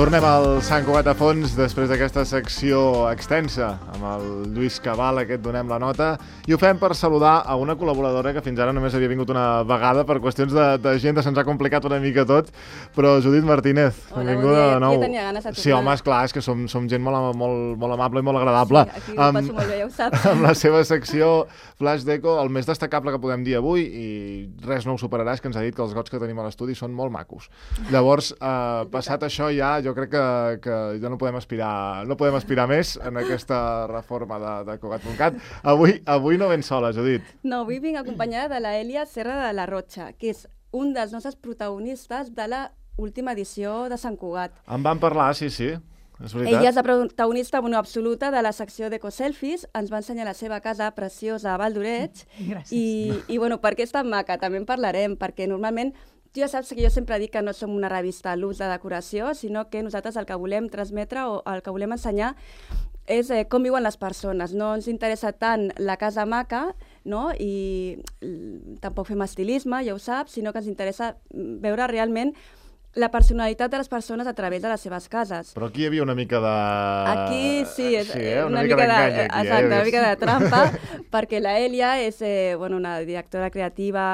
Tornem al Sant Cugat a fons després d'aquesta secció extensa amb el Lluís Cabal, aquest Donem la Nota, i ho fem per saludar a una col·laboradora que fins ara només havia vingut una vegada per qüestions d'agenda, se'ns ha complicat una mica tot, però Judit Martínez, benvinguda de nou. Jo tenia ganes de tornar. Sí, home, esclar, és que som gent molt amable i molt agradable. Sí, aquí ho passo molt bé, ja ho saps. Amb la seva secció Flash Deco, el més destacable que podem dir avui, i res no ho superarà, és que ens ha dit que els gots que tenim a l'estudi són molt macos. Llavors, passat això ja, jo crec que ja no podem aspirar més en aquesta reforma de Cugat.cat. Avui no ben sola, Judit. No, avui vinc acompanyada de l'Èlia Serra de la Rocha, que és un dels nostres protagonistes de la última edició de Sant Cugat. En vam parlar, sí, és veritat. Ella és la protagonista absoluta de la secció d'Ecoselfies, ens va ensenyar la seva casa preciosa a Vall d'Oreig. Gràcies. I bueno, per què és tan maca? També en parlarem, perquè normalment tu ja saps que jo sempre dic que no som una revista a l'ús de decoració, sinó que nosaltres el que volem transmetre o el que volem ensenyar és com viuen les persones. No ens interessa tant la casa maca, no? I tampoc fem estilisme, ja ho saps, sinó que ens interessa veure realment la personalitat de les persones a través de les seves cases. Però aquí hi havia una mica de... Aquí sí, una mica d'engany. Exacte, una mica de trampa, perquè la Èlia és una directora creativa,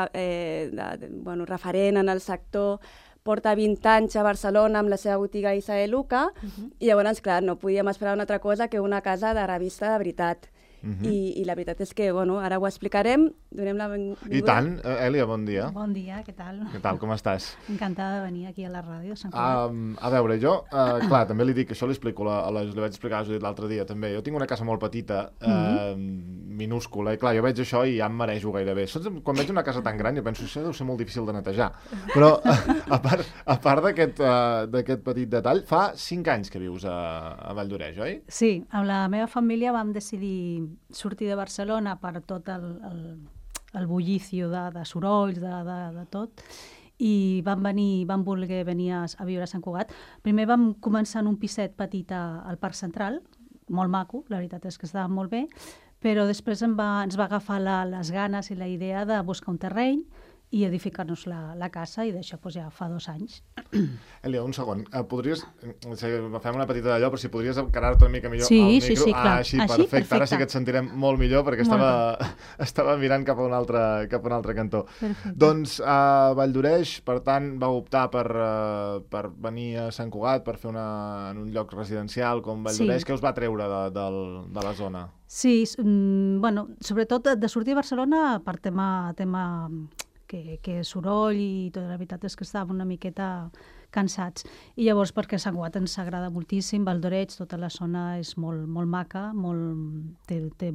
referent en el sector, porta 20 anys a Barcelona amb la seva botiga Isa de Luca, i llavors, clar, no podíem esperar una altra cosa que una casa de revista de veritat. I la veritat és que, ara ho explicarem, donem la benvinguda. I tant. Èlia, bon dia. Bon dia, què tal? Què tal, com estàs? Encantada de venir aquí a la ràdio de Sant Cugat. A veure, jo, clar, també li dic, això li vaig explicar a Judit l'altre dia, també. Jo tinc una casa molt petita, minúscula, i clar, jo veig això i ja em marejo gairebé. Quan veig una casa tan gran, jo penso que això deu ser molt difícil de netejar. Però, a part d'aquest petit detall, fa 5 anys que vius a Vall d'Oreig, oi? Sí, amb la meva família vam decidir sortir de Barcelona per tot el bullicio de sorolls, de tot, i vam voler venir a viure a Sant Cugat. Primer vam començar en un piset petit al Parc Central, molt maco, la veritat és que estava molt bé, però després ens va agafar les ganes i la idea de buscar un terreny i edificar-nos la casa, i d'això ja fa 2 anys. Èlia, un segon. Podries... Fem una petita d'allò, però si podries encarar-te una mica millor al micro. Sí, clar. Així, perfecte. Ara sí que et sentirem molt millor, perquè estava mirant cap a un altre cantó. Perfecte. Doncs a Vall d'Oreig, per tant, va optar per venir a Sant Cugat, per fer en un lloc residencial com Vall d'Oreig. Què us va treure de la zona? Sí, sobretot de sortir a Barcelona per tema que soroll, i tota la veritat és que estàvem una miqueta cansats. I llavors, perquè Sant Cugat ens agrada moltíssim, Vall d'Oreig, tota la zona és molt maca, té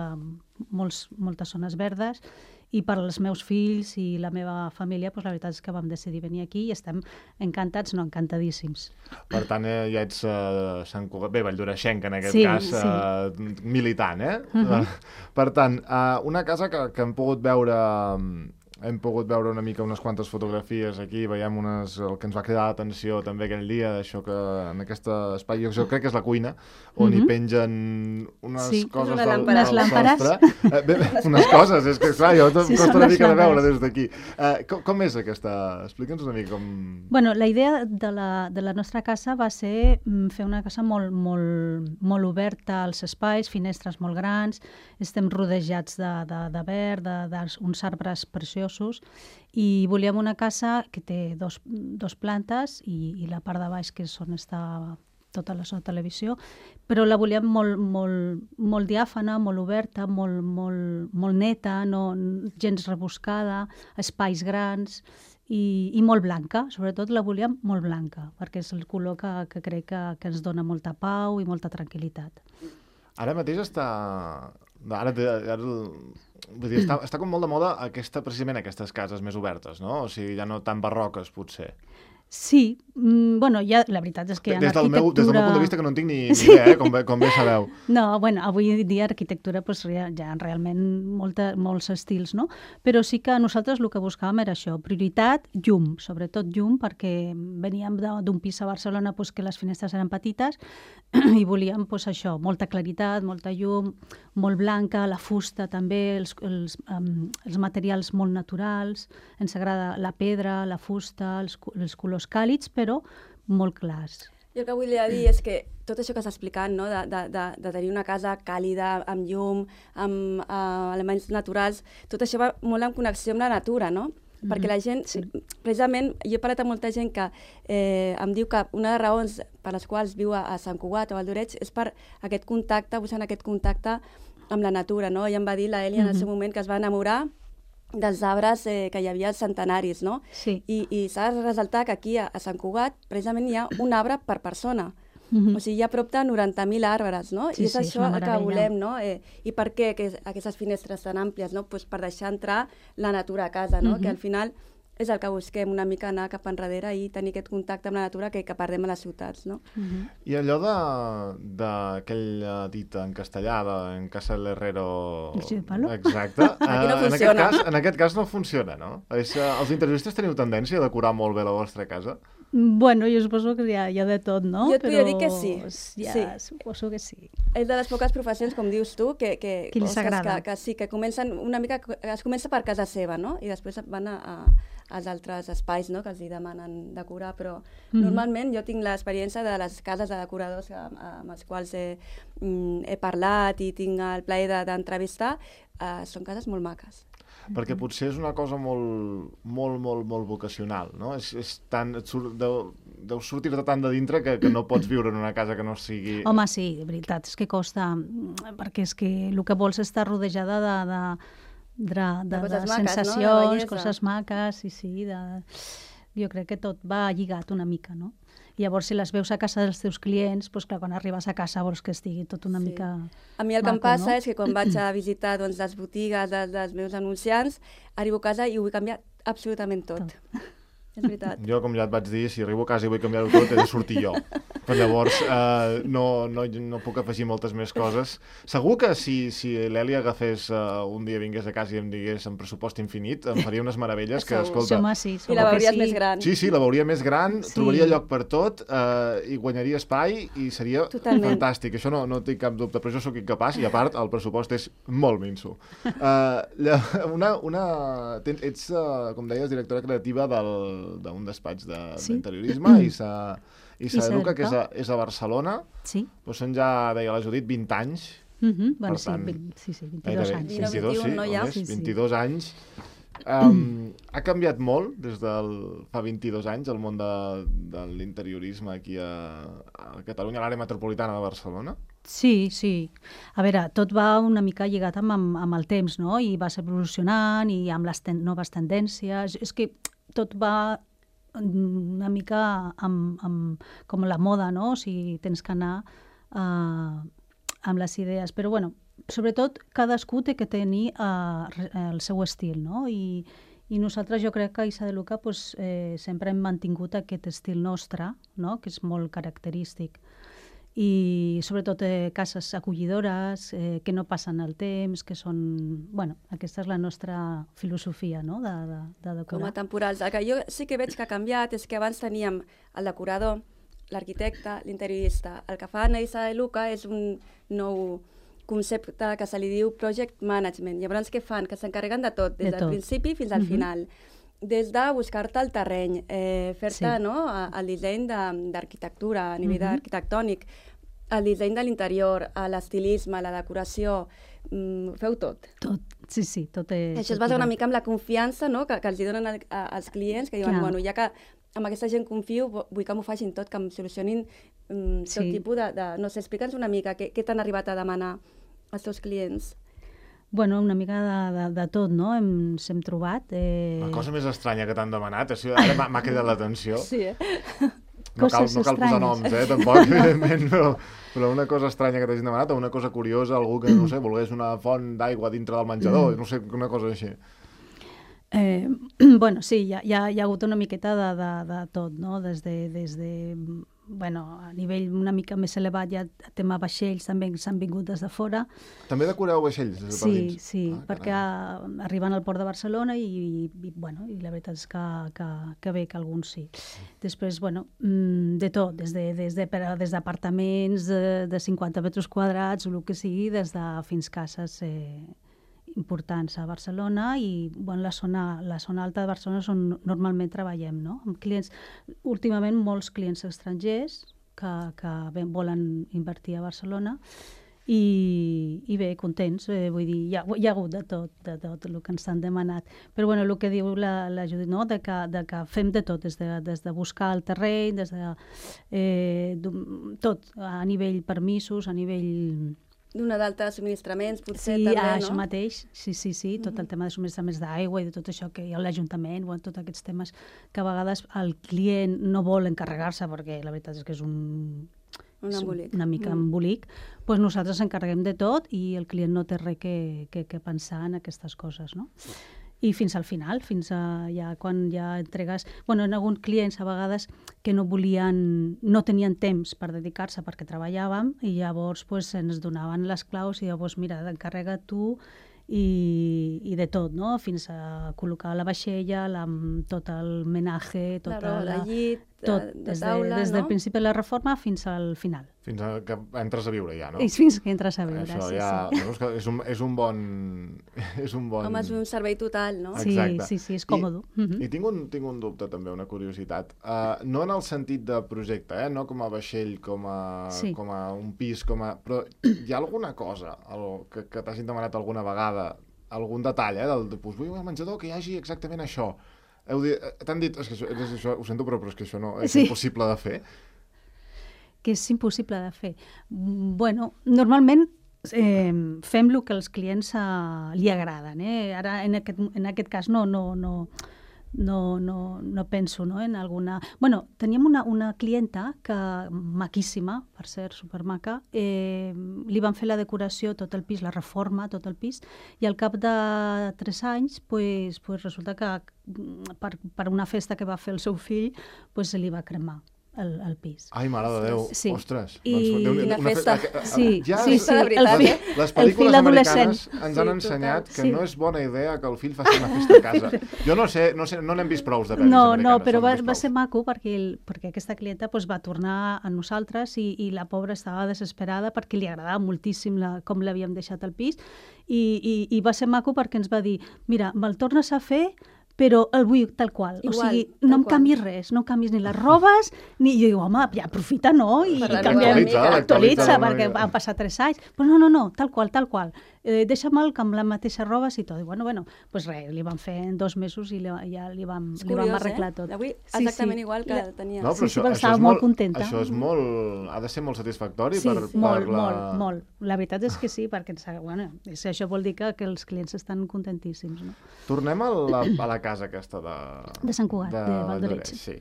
moltes zones verdes, i per als meus fills i la meva família, la veritat és que vam decidir venir aquí i estem encantats, encantadíssims. Per tant, ja ets Sant Cugat, Vall d'Oreixenc en aquest cas, militant, eh? Per tant, una casa que hem pogut veure una mica unes quantes fotografies aquí, veiem el que ens va cridar l'atenció també aquell dia, això que en aquest espai, jo crec que és la cuina, on hi pengen unes coses del sostre. Unes coses, és que clar, jo costa una mica de veure des d'aquí. Com és aquesta? Explica'ns una mica com... Bueno, la idea de la nostra casa va ser fer una casa molt oberta als espais, finestres molt grans, estem rodejats de verd, d'uns arbres preciosos, i volíem una casa que té dos plantes i la part de baix, que és on està tota la zona de televisió, però la volíem molt diàfana, molt oberta, molt neta, no gens rebuscada, espais grans i molt blanca. Sobretot la volíem molt blanca, perquè és el color que crec que ens dona molta pau i molta tranquil·litat. Ara mateix està com molt de moda precisament aquestes cases més obertes, no? O sigui, ja no tan barroques, potser. Sí, ja, la veritat és que en arquitectura... Des del meu punt de vista, que no en tinc ni idea, com bé sabeu. No, avui dia arquitectura ja realment molts estils, no? Però sí que nosaltres el que buscàvem era això, prioritat, llum, sobretot llum, perquè veníem d'un pis a Barcelona que les finestres eren petites i volíem això, molta claritat, molta llum, molt blanca, la fusta també, els materials molt naturals, ens agrada la pedra, la fusta, els colors càlids, però molt clars. Jo el que volia dir és que tot això que s'ha explicat, no? de tenir una casa càlida, amb llum, amb elements naturals, tot això va molt en connexió amb la natura, no? Perquè la gent, precisament, jo he parlat amb molta gent que em diu que una de les raons per les quals viu a Sant Cugat o al Doreig és per aquest contacte, buscant aquest contacte amb la natura, no? I em va dir l'Èlia en el seu moment que es va enamorar dels arbres que hi havia als centenaris, no? Sí. I s'ha de ressaltar que aquí a Sant Cugat precisament hi ha un arbre per persona. O sigui, hi ha prop de 90.000 arbres, no? Sí, I és sí, això que volem, no? I per què aquestes finestres tan àmplies, no? Pues per deixar entrar la natura a casa, no? Que al final és el que busquem, una mica anar cap enrere i tenir aquest contacte amb la natura que perdem a les ciutats, no? I allò d'aquella dita en castellà, en casa del herrero... Exacte. Aquí no funciona. En aquest cas no funciona, no? Els interioristes teniu tendència a decorar molt bé la vostra casa? Bueno, jo suposo que hi ha de tot, no? Jo et podria dir que sí. Suposo que sí. És de les poques professions, com dius tu, que els agrada. Que sí, que comencen una mica... Es comença per casa seva, no? I després van als altres espais, no? Que els hi demanen decorar, però normalment jo tinc l'experiència de les cases de decoradors amb els quals he parlat i tinc el plaer d'entrevistar. Són cases molt maques. Perquè potser és una cosa molt vocacional, no? Deu sortir-te tant de dintre que no pots viure en una casa que no sigui... Home, sí, de veritat, és que costa, perquè és que el que vols estar rodejada de sensacions, coses maques, sí, jo crec que tot va lligat una mica, no? I llavors, si les veus a casa dels teus clients, doncs clar, quan arribes a casa vols que estigui tot una mica A mi el que em passa és que quan vaig a visitar les botigues dels meus anunciants, arribo a casa i ho vull canviar absolutament tot. És veritat. Jo, com ja et vaig dir, si arribo a casa i vull canviar-ho tot, he de sortir jo. Però llavors no puc afegir moltes més coses. Segur que si l'Èlia agafés un dia, vingués a casa i em digués en pressupost infinit, em faria unes meravelles que, escolta... I la veuries més gran. Sí, la veuria més gran, trobaria lloc per tot, i guanyaria espai i seria fantàstic. Això no tinc cap dubte, però jo sóc incapaç i, a part, el pressupost és molt minso. Ets, com deies, directora creativa d'un despatx d'interiorisme, i Sadeluca, que és a Barcelona. Sí. Doncs són ja, deia la Judit, 20 anys. Bueno, sí, 22 anys. 22 anys. Ha canviat molt des fa 22 anys el món de l'interiorisme aquí a Catalunya, a l'àrea metropolitana de Barcelona? Sí. A veure, tot va una mica lligat amb el temps, no? I vas evolucionant i amb les noves tendències. És que tot va una mica com la moda, no? O sigui, tens que anar amb les idees. Però, bueno, sobretot, cadascú té que tenir el seu estil, no? I nosaltres, jo crec que a Sadeluca sempre hem mantingut aquest estil nostre, no? Que és molt característic. I sobretot cases acollidores, que no passen el temps, que són... Bueno, aquesta és la nostra filosofia, no?, de decorar. Com a temporals. El que jo sí que veig que ha canviat és que abans teníem el decorador, l'arquitecte, l'interiorista. El que fa a Sadeluca és un nou concepte que se li diu Project Management. Llavors, què fan? Que s'encarreguen de tot, des del principi fins al final. Des de buscar-te el terreny, fer-te el disseny d'arquitectura, a nivell arquitectònic, el disseny de l'interior, l'estilisme, la decoració, feu tot. Tot, sí, tot és... Això es basa una mica en la confiança, no?, que els donen als clients, que diuen, bueno, ja que amb aquesta gent confio, vull que m'ho facin tot, que em solucionin tot tipus de... No sé, explica'ns una mica què t'han arribat a demanar als teus clients. Bueno, una mica de tot, no? Ens hem trobat. La cosa més estranya que t'han demanat, ara m'ha cridat l'atenció. Sí, No cal posar noms, tampoc, evidentment, però una cosa estranya que t'hagin demanat, o una cosa curiosa, algú que, no sé, volgués una font d'aigua dintre del menjador, no sé, una cosa així. Bueno, sí, hi ha hagut una miqueta de tot, no? Des de bueno, a nivell una mica més elevat, ja tema vaixells també s'han vingut des de fora. També decoreu vaixells des de per dins? Sí, perquè arriben al port de Barcelona i la veritat és que bé, que alguns sí. Després, bueno, de tot, des d'apartaments de 50 metres quadrats, o el que sigui, fins cases importants a Barcelona i la zona alta de Barcelona és on normalment treballem, no? Amb clients, últimament molts clients estrangers, que volen invertir a Barcelona. I bé, contents, vull dir, hi ha hagut de tot el que ens han demanat. Però bueno, el que diu la Judit, no? de que fem de tot, des de buscar el terreny, des de tot, a nivell permisos, a nivell... D'una d'altres subministraments, potser sí, també, no? Això mateix, sí, tot el tema de subministraments d'aigua i de tot això que hi ha a l'Ajuntament, tots aquests temes que a vegades el client no vol encarregar-se perquè la veritat és que és una mica embolic, doncs nosaltres ens encarreguem de tot i el client no té res que pensar en aquestes coses, no? I fins al final, fins a ja quan ja entregues... Bueno, en alguns clients a vegades que no tenien temps per dedicar-se perquè treballàvem i llavors pues, ens donaven les claus i llavors, mira, encarrega tu i de tot, no? Fins a col·locar la vaixella, tot el menatge, la roba de llit, de taula, des del principi de la reforma fins al final. Fins que entres a viure ja, no? I fins que entres a viure, això sí. Ja, sí. És un bon... Home, és un servei total, no? Exacte. Sí, és còmode. I tinc un dubte també, una curiositat. No en el sentit de projecte, no com a vaixell, com a un pis, però hi ha alguna cosa que t'hagin demanat alguna vegada, algun detall, del tipus, vull un menjador que hi hagi exactament això. T'han dit, és que això, ho sento, però és que això no és impossible de fer. Que és impossible de fer. Bueno, normalment fem el que als clients li agraden. Ara, en aquest cas, no penso en alguna... Bueno, teníem una clienta que, maquíssima, per ser supermaca, li van fer la decoració, tot el pis, la reforma, tot el pis, i al cap de 3 anys, pues resulta que per una festa que va fer el seu fill, se li va cremar el pis. Ai, mare de Déu, sí. Ostres. Quina festa. Sí, les pel·lícules americanes ens han ensenyat que no és bona idea que el fill faci una festa a casa. Jo no sé, no n'hem vist prous de pel·lis americanes. No, però va ser maco perquè aquesta clienta va tornar a nosaltres i la pobra estava desesperada perquè li agradava moltíssim com l'havíem deixat al pis i va ser maco perquè ens va dir, mira, me'l tornes a fer però el vull tal qual. Igual, o sigui, no em canvis res, no em canvis ni les robes, ni... Jo dic, home, ja aprofita, no? I actualitza, perquè han passat 3 anys. Però no, tal qual. Deixa'm-el amb les mateixes robes i tot. I bueno, doncs res, li van fer en 2 mesos i ja li vam arreglar tot. Avui exactament igual que tenia. No, però però estava molt contenta. Això és ha de ser molt satisfactori per molt. La veritat és que sí, perquè això vol dir que els clients estan contentíssims. No? Tornem a la casa aquesta de Sant Cugat, de Valldoreix. Sí.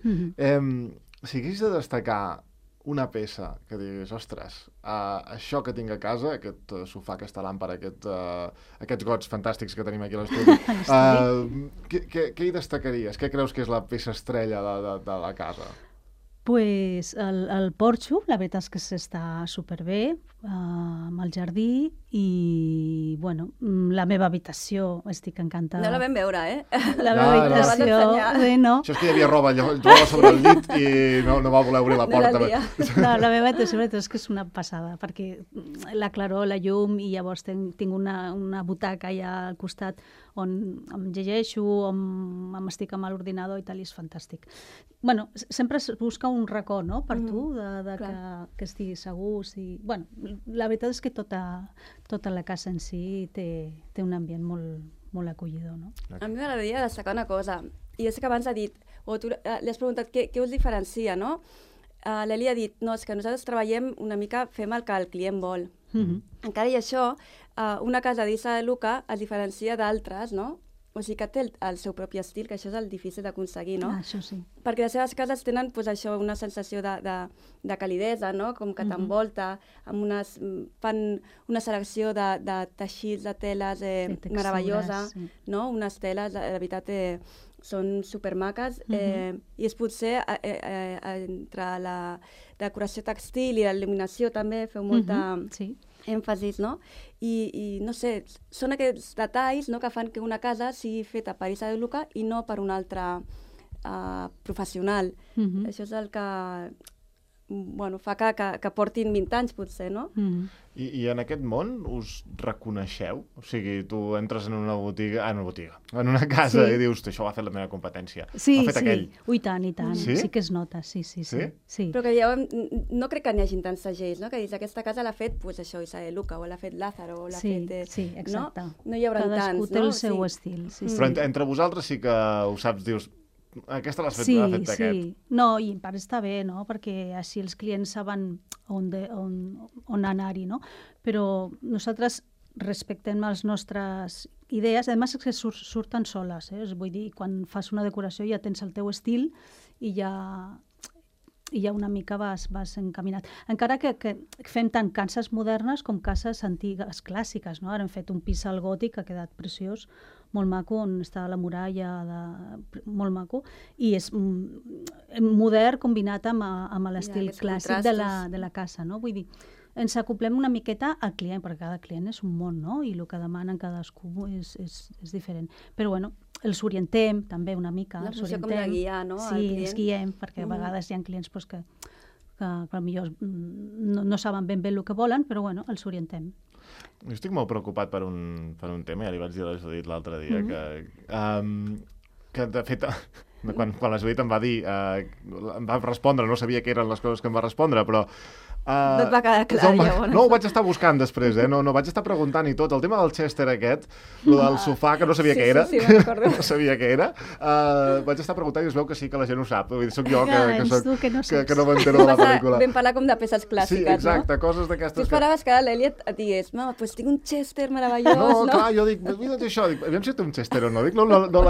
Si hagués de destacar una peça que diguis, ostres, això que tinc a casa, aquest sofà, aquesta làmpara, aquests gots fantàstics que tenim aquí a l'estudi, què hi destacaries? Què creus que és la peça estrella de la casa? Pues el porxo, la veritat és que s'està superbé, amb el jardí i, bueno, la meva habitació, estic encantada. No la vam veure, La meva habitació, no. Això és que hi havia roba sobre el llit i no va voler obrir la porta. No, la meva habitació és que és una passada, perquè la claror, la llum, i llavors tinc una butaca allà al costat on em llegeixo, on estic amb l'ordinador i tal, i és fantàstic. Bueno, sempre es busca un racó, no?, per tu, que estiguis segur. Bueno, la veritat és que tota la casa en si té un ambient molt acollidor, no? A mi m'agradaria destacar una cosa, i és que abans ha dit, o tu li has preguntat què us diferencia, no? L'Eli ha dit, no, és que nosaltres treballem una mica, fem el que el client vol. Encara i això, una casa d'Issa de Luca es diferencia d'altres, no? O sigui que té el seu propi estil, que això és el difícil d'aconseguir, no? Això sí. Perquè les seves cases tenen això, una sensació de calidesa, no? Com que t'envolta, fan una selecció de teixits, de teles meravellosa, no? Unes teles, la veritat, són supermaques, i és potser entre la decoració textil i l'il·luminació també feu molta èmfasis, no? I no sé, són aquests detalls, no, que fan que una casa sigui feta per Issa de Luca i no per un altre professional. Això és el que fa que portin 20 anys, potser, no? I en aquest món us reconeixeu? O sigui, tu entres en una botiga, en una casa i dius, això ho ha fet la meva competència. Sí, ho ha fet aquell. Ui, tant, i tant. Sí? Sí que es nota, sí. Però que no crec que n'hi hagin tants segells, no? Que dius, aquesta casa l'ha fet, pues això, Isabel Luca, o l'ha fet Lázaro, o l'ha fet... Sí, exacte. No hi haurà tants, no? Cadascú té el seu estil. Però entre vosaltres sí que ho saps, dius, aquesta l'ha fet aquest. Sí. No, i en part està bé, no? Perquè així els clients saben on anar-hi, no? Però nosaltres respectem les nostres idees, a més que surten soles, vull dir, quan fas una decoració ja tens el teu estil i ja una mica vas encaminat. Encara que fem tant cases modernes com cases antigues, clàssiques, no? Ara hem fet un pis al gòtic que ha quedat preciós, molt maco, on està la muralla, molt maco, i és modern combinat amb l'estil clàssic de la casa, no? Vull dir, ens acoplem una miqueta al client, perquè cada client és un món, no? I el que demanen cadascú és diferent. Però, bueno, els orientem també una mica. La funció com de guiar, no? Sí, els guiem, perquè a vegades hi ha clients que potser no saben ben bé el que volen, però, bueno, els orientem. Jo estic molt preocupat per un tema, ja li vaig dir a la Judit l'altre dia, que de fet, quan la Judit em va dir, em va respondre, no sabia què eren les coses que em va respondre, però... no et va quedar clar, no ho vaig estar buscant després, no vaig estar preguntant i tot. El tema del Chester aquest, el del sofà, que no sabia què era, no sabia què era, vaig estar preguntant i es veu que sí que la gent ho sap. Vull dir, soc jo que no m'entero de la pel·lícula. Vam parlar com de peces clàssiques, no? Sí, exacte, coses d'aquestes... Tu esperaves que l'Eliot et digués, mama, doncs tinc un Chester meravellós, no? No, clar, jo dic, mira això, aviam si té un Chester o no. Dic,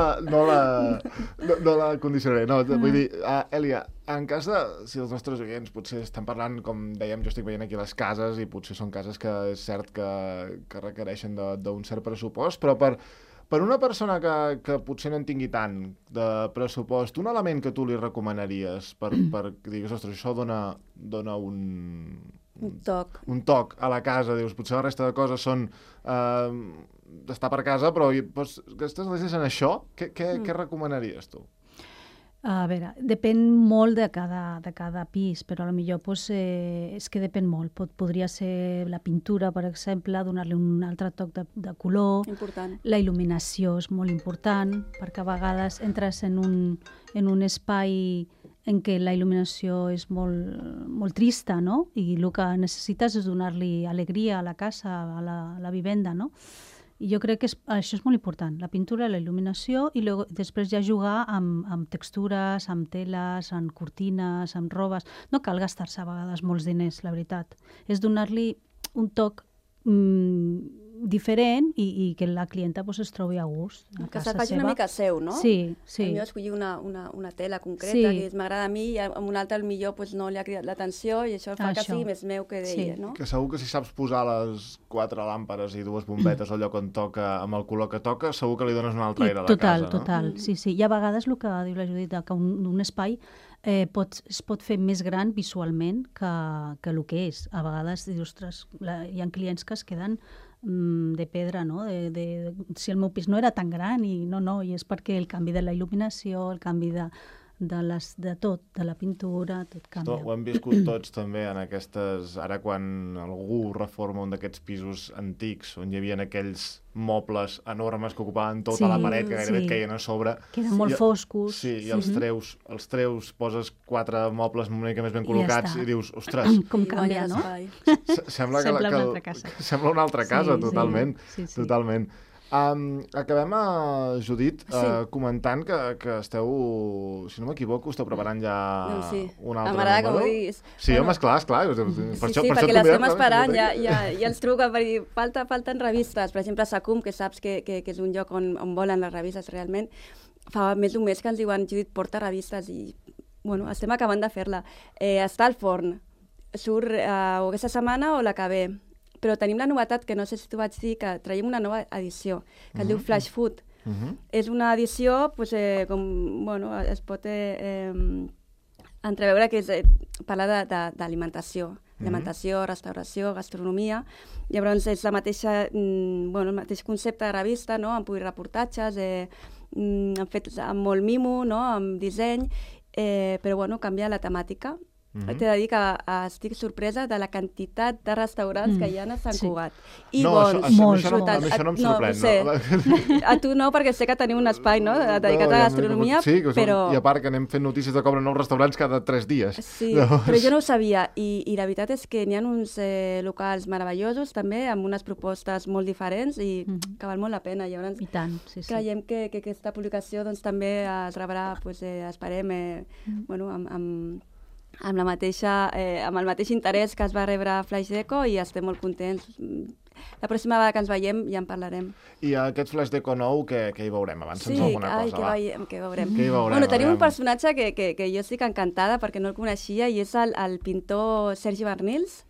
no la condicionaré. No, vull dir, Èlia, en cas de, si els nostres oients potser estan parlant, com dèiem, jo estic veient aquí les cases i potser són cases que és cert que requereixen d'un cert pressupost, però per una persona que potser no en tingui tant de pressupost, un element que tu li recomanaries per digues, ostres, això dona un toc a la casa, dius, potser la resta de coses són d'estar per casa, però aquestes deixes en això, què recomanaries tu? A veure, depèn molt de cada pis, però potser és que depèn molt. Podria ser la pintura, per exemple, donar-li un altre toc de color. Important. La il·luminació és molt important, perquè a vegades entres en un espai en què la il·luminació és molt trista, no? I el que necessites és donar-li alegria a la casa, a la vivenda, no? I jo crec que això és molt important, la pintura, la il·luminació, i després ja jugar amb textures, amb teles, amb cortines, amb robes. No cal gastar-se a vegades molts diners, la veritat. És donar-li un toc diferent i que la clienta es trobi a gust. Que se'l faci una mica seu, no? Sí. Potser escollir una tela concreta que m'agrada a mi i a un altre potser no li ha cridat l'atenció i això fa que sigui més meu que d'ella, no? Que segur que si saps posar les 4 làmperes i 2 bombetes al lloc on toca, amb el color que toca, segur que li dones un altre aire a la casa, no? Total, sí. I a vegades el que diu la Judit, que un espai es pot fer més gran visualment que el que és. A vegades, ostres, hi ha clients que es queden de pedra, no? Si el meu pis no era tan gran i i és perquè el canvi de la il·luminació, el canvi de tot, de la pintura, tot canvia. Ho hem viscut tots també en aquestes... Ara quan algú reforma un d'aquests pisos antics on hi havia aquells mobles enormes que ocupaven tota la paret, que gairebé et caien a sobre. Que eren molt foscos. Sí, i els treus, poses 4 mobles una mica més ben col·locats i dius, ostres... Com canvia, no? Sembla una altra casa. Sembla una altra casa, totalment. Totalment. Acabem, Judit, comentant que esteu, si no m'equivoco, esteu preparant ja un altre número. M'agrada que ho diguis. Sí, home, esclar. Sí, perquè l'estem esperant, ja els truca per dir, falten revistes. Per exemple, Sacum, que saps que és un lloc on volen les revistes realment, fa més d'un mes que ens diuen, Judit, porta revistes i, bueno, estem acabant de fer-la. Està al forn, surt o aquesta setmana o la que ve. Però tenim la novetat, que no sé si t'ho vaig dir, que traiem una nova edició, que es diu Flash Food. És una edició, es pot entreveure que parla d'alimentació. Alimentació, restauració, gastronomia. Llavors és el mateix concepte de revista, no? Han pogut reportatges, han fet amb molt mimo, no? Amb disseny, però canvia la temàtica. T'he de dir que estic sorpresa de la quantitat de restaurants que hi ha a Sant Cugat. I no, bons. Això no em sorprèn. No, a tu no, perquè sé que teniu un espai dedicat a la gastronomia, sí, però... I a part que anem fent notícies de que obren nous restaurants cada 3 dies. Sí, però jo no ho sabia. I la veritat és que n'hi ha uns locals meravellosos, també, amb unes propostes molt diferents i que val molt la pena. Llavors, I tant, sí. Creiem que aquesta publicació doncs, també es rebrà, esperem, amb el mateix interès que es va rebre a Flaix Deco i estem molt contents. La pròxima vegada que ens veiem ja en parlarem. I aquest Flaix Deco nou, què hi veurem? Avança'ns alguna cosa, va. Sí, què veurem. Tenim un personatge que jo estic encantada perquè no el coneixia i és el pintor Sergi Barnils.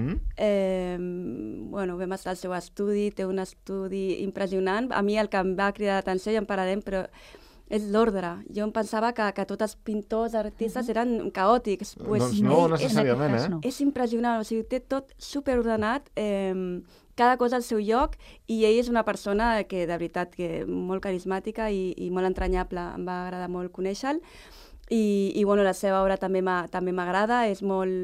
Vam estar al seu estudi, té un estudi impressionant. A mi el que em va cridar l'atenció, ja en parlarem, però és l'ordre. Jo em pensava que tots els pintors, artistes eren caòtics. Doncs no, necessàriament, És impressionant, o sigui, té tot superordenat, cada cosa al seu lloc, i ell és una persona que, de veritat, que molt carismàtica i molt entranyable. Em va agradar molt conèixer-lo. I la seva obra també m'agrada, és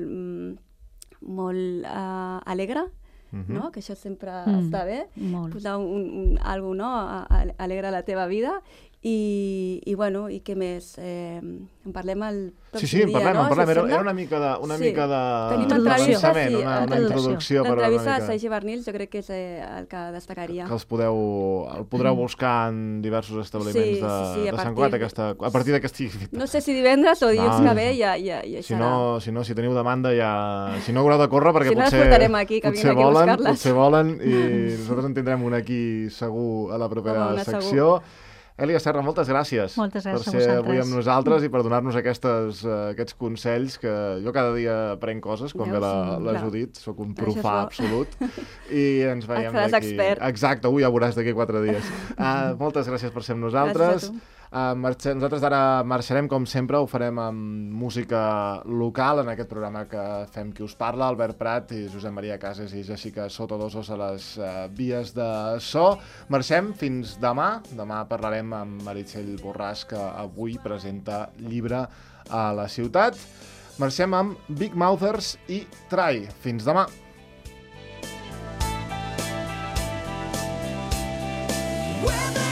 molt alegre, no? Que això sempre està bé, posar algú, no? Alegre la teva vida. I què més? En parlem el pròxim dia, no? En parlem. Era una mica de avançament, una introducció. L'entrevista de Sergi Barnils jo crec que és el que destacaria. Que el podreu buscar en diversos establiments de Sant Cugat a partir que estigui. No sé si divendres o dilluns que ve ja serà. Si teniu demanda, si no haureu de córrer, perquè potser volen i nosaltres en tindrem un aquí segur a la propera secció. Èlia Serra, moltes gràcies per ser avui amb nosaltres i per donar-nos aquests consells que jo cada dia aprenc coses, com ve la Judit, sóc un profà absolut, i ens veiem d'aquí. Exacte, ja ho veuràs d'aquí 4 dies. Moltes gràcies per ser amb nosaltres. Nosaltres ara marxarem, com sempre, ho farem amb música local en aquest programa que fem Qui us parla, Albert Prat i Josep Maria Cases i Jessica Sotodosos a les vies de so. Marxem fins demà. Demà parlarem amb Meritxell Borràs, que avui presenta llibre a la ciutat. Marxem amb Big Mouthers i Try. Fins demà. When